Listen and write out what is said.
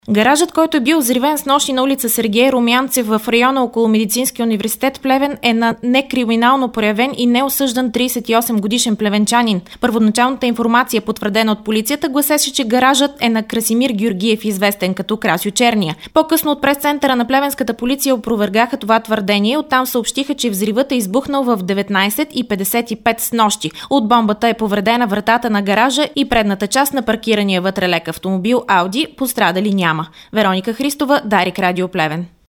Гаражът, който е бил взривен с нощи на улица Сергей Румянцев в района около Медицинския университет Плевен, е на некриминално проявен и неосъждан 38-годишен плевенчанин. Първоначалната информация, потвърдена от полицията, гласеше, че гаражът е на Красимир Георгиев, известен като Красьо Черния. По-късно от пресцентъра на плевенската полиция опровергаха това твърдение. Оттам съобщиха, че взривът е избухнал в 19:55 с нощи. От бомбата е повредена вратата на гаража и предната част на паркирания вътре лек автомобил Ауди. Пострадали няма. Вероника Христова, Дарик Радио Плевен.